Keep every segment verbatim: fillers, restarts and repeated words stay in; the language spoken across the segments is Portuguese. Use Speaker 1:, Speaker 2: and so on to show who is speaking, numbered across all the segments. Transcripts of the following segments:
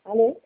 Speaker 1: Alô?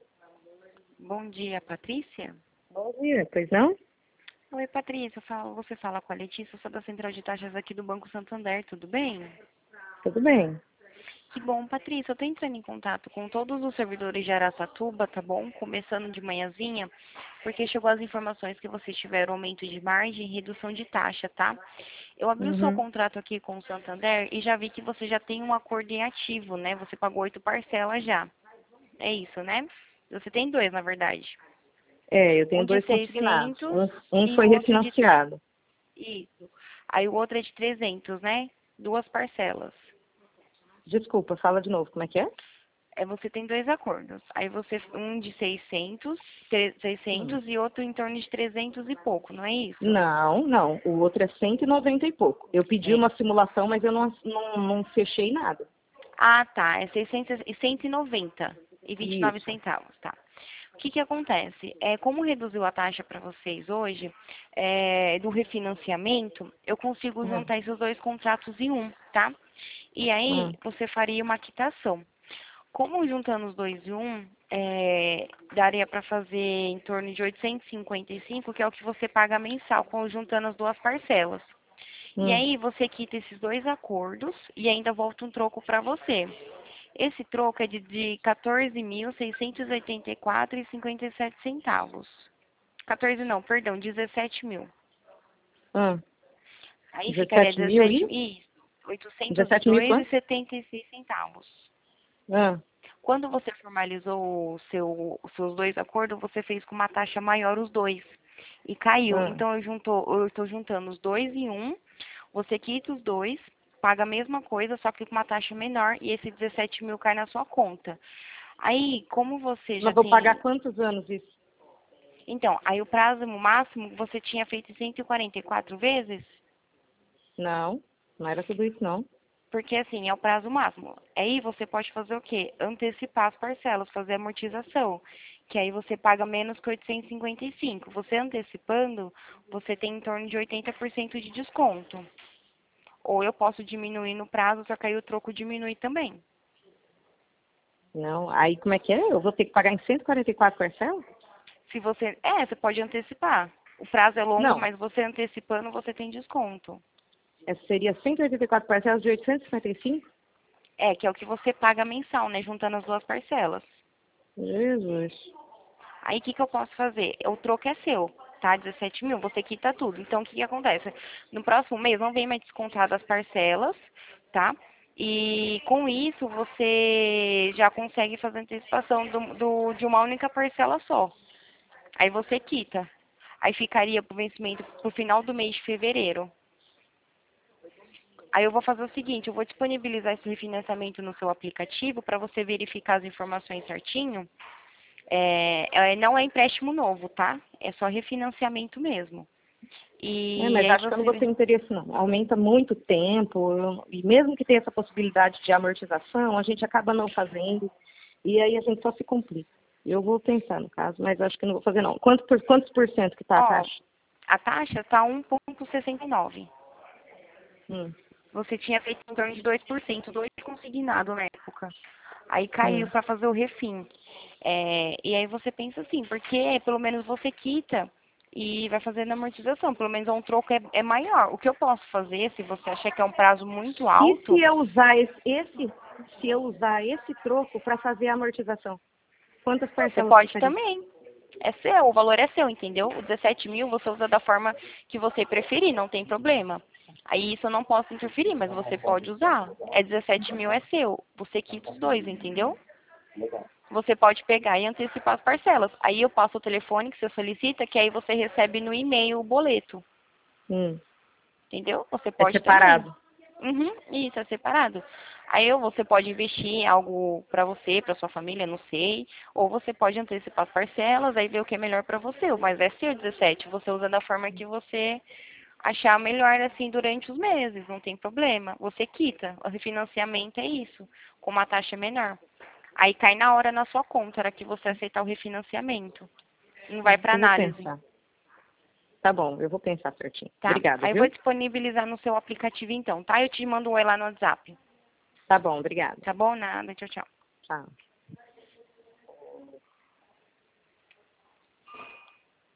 Speaker 2: Bom dia, Patrícia.
Speaker 1: Bom dia, pois não?
Speaker 2: Oi, Patrícia. Fala- Você fala com a Letícia, eu sou da Central de Taxas aqui do Banco Santander, tudo bem?
Speaker 1: Tudo bem.
Speaker 2: Que bom, Patrícia. Eu tô entrando em contato com todos os servidores de Araçatuba, tá bom? Começando de manhãzinha, porque chegou as informações que vocês tiveram aumento de margem e redução de taxa, tá? Eu abri o seu
Speaker 1: Uhum.
Speaker 2: contrato aqui com o Santander e já vi que você já tem um acordo em ativo, né? Você pagou oito parcelas já. É isso, né? Você tem dois, na verdade.
Speaker 1: É, eu tenho
Speaker 2: Um de
Speaker 1: dois consignados.
Speaker 2: seiscentos
Speaker 1: Um, um
Speaker 2: e
Speaker 1: foi
Speaker 2: o outro de
Speaker 1: refinanciado.
Speaker 2: Isso. Aí o outro é de trezentos, né? Duas parcelas.
Speaker 1: Desculpa, fala de novo, como é que é?
Speaker 2: É, você tem dois acordos. Aí você, um de seiscentos, tre-
Speaker 1: Hum.
Speaker 2: seiscentos e outro em torno de trezentos e pouco, não é isso?
Speaker 1: Não, não. O outro é cento e noventa e pouco. Eu pedi
Speaker 2: É.
Speaker 1: uma simulação, mas eu não, não, não fechei nada.
Speaker 2: Ah, tá. É seiscentos e cento e noventa e vinte e nove
Speaker 1: Isso.
Speaker 2: centavos, tá? O que que acontece? É, como reduziu a taxa para vocês hoje, é, do refinanciamento, eu consigo
Speaker 1: Hum,
Speaker 2: juntar esses dois contratos em um, tá? E aí,
Speaker 1: hum.
Speaker 2: você faria uma quitação. Como juntando os dois em um, é, daria para fazer em torno de oitocentos e cinquenta e cinco, que é o que você paga mensal, com- juntando as duas parcelas. E
Speaker 1: Hum.
Speaker 2: aí você quita esses dois acordos e ainda volta um troco para você. Esse troco é de, de quatorze mil seiscentos e oitenta e quatro e cinquenta e sete centavos. quatorze não, perdão, dezessete mil.
Speaker 1: Hum.
Speaker 2: Aí ficaria
Speaker 1: dezessete mil
Speaker 2: dezessete
Speaker 1: e?
Speaker 2: mil, isso, oitocentos e
Speaker 1: dezessete mil e
Speaker 2: dois e
Speaker 1: quanto?
Speaker 2: setenta e seis centavos.
Speaker 1: Ah,
Speaker 2: Quando você formalizou o seu, os seus dois acordos, você fez com uma taxa maior os dois. E caiu.
Speaker 1: ah.
Speaker 2: Então eu juntou, eu estou juntando os dois em um, você quita os dois, paga a mesma coisa, só que com uma taxa menor, e esse dezessete mil cai na sua conta. Aí, como você já
Speaker 1: Mas vou pagar
Speaker 2: tem.
Speaker 1: quantos anos isso?
Speaker 2: Então, aí o prazo máximo você tinha feito em cento e quarenta e quatro vezes?
Speaker 1: Não, não era tudo isso, não.
Speaker 2: Porque assim, é o prazo máximo. Aí você pode fazer o quê? Antecipar as parcelas, fazer amortização. Que aí você paga menos que oitocentos e cinquenta e cinco. Você antecipando, você tem em torno de oitenta por cento de desconto. Ou eu posso diminuir no prazo, só que aí o troco diminui também.
Speaker 1: Não, aí como é que é? Eu vou ter que pagar em cento e quarenta e quatro parcelas?
Speaker 2: Se você. É, você pode antecipar. O prazo é longo,
Speaker 1: Não,
Speaker 2: mas você antecipando, você tem desconto.
Speaker 1: é, seria cento e oitenta e quatro parcelas de oitocentos e cinquenta e cinco?
Speaker 2: É, que é o que você paga mensal, né? Juntando as duas parcelas.
Speaker 1: Jesus.
Speaker 2: Aí o que, que eu posso fazer? O troco é seu, tá? dezessete mil, você quita tudo. Então o que, que acontece? No próximo mês não vem mais descontado as parcelas, tá? E com isso você já consegue fazer antecipação do, do- de uma única parcela só. Aí você quita. Aí ficaria pro vencimento pro final do mês de fevereiro. Aí eu vou fazer o seguinte, eu vou disponibilizar esse refinanciamento no seu aplicativo para você verificar as informações certinho. É, é- não é empréstimo novo, tá? É só refinanciamento mesmo.
Speaker 1: É,
Speaker 2: E
Speaker 1: mas
Speaker 2: aí
Speaker 1: acho que eu não vou
Speaker 2: você.
Speaker 1: ter interesse não. Aumenta muito tempo, eu- e mesmo que tenha essa possibilidade de amortização, a gente acaba não fazendo, e aí a gente só se complica. Eu vou pensar no caso, mas acho que não vou fazer não. Quanto por, quantos por cento que tá a
Speaker 2: Ó,
Speaker 1: taxa?
Speaker 2: a taxa está um vírgula sessenta e nove.
Speaker 1: Hum,
Speaker 2: Você tinha feito em torno de dois por cento, dois consignado na época. Aí caiu
Speaker 1: hum.
Speaker 2: para fazer o refim. É, e aí você pensa assim, porque pelo menos você quita e vai fazendo a amortização. Pelo menos um troco é, é maior. O que eu posso fazer, se você achar que é um prazo muito
Speaker 1: E se
Speaker 2: alto,
Speaker 1: eu usar esse, esse se eu usar esse troco para fazer a amortização? Quantas
Speaker 2: você
Speaker 1: parcelas
Speaker 2: pode
Speaker 1: ficaria?
Speaker 2: também. É seu, o valor é seu, entendeu? O dezessete mil você usa da forma que você preferir, não tem problema. Aí isso eu não posso interferir, mas você pode usar. É dezessete mil, é seu. Você quita os dois, entendeu? Você pode pegar e antecipar as parcelas. Aí eu passo o telefone que você solicita, que aí você recebe no e-mail o boleto.
Speaker 1: Hum,
Speaker 2: Entendeu? Você
Speaker 1: é
Speaker 2: pode também.
Speaker 1: separado.
Speaker 2: Uhum, isso, é separado. Aí ou você pode investir em algo para você, para sua família, não sei. Ou você pode antecipar as parcelas, aí ver o que é melhor para você. Mas é seu dezessete, você usa da forma que você achar melhor assim durante os meses, não tem problema. Você quita. O refinanciamento é isso, com uma taxa menor. Aí cai na hora na sua conta, na hora que você aceitar o refinanciamento. Não vai para
Speaker 1: Eu vou
Speaker 2: análise,
Speaker 1: pensar. Tá bom, eu vou pensar certinho.
Speaker 2: tá?
Speaker 1: Obrigada,
Speaker 2: Aí eu vou
Speaker 1: viu?
Speaker 2: disponibilizar no seu aplicativo então, tá? Eu te mando um oi lá no WhatsApp.
Speaker 1: Tá bom, obrigada.
Speaker 2: Tá bom? Nada. Tchau, tchau.
Speaker 1: Tchau.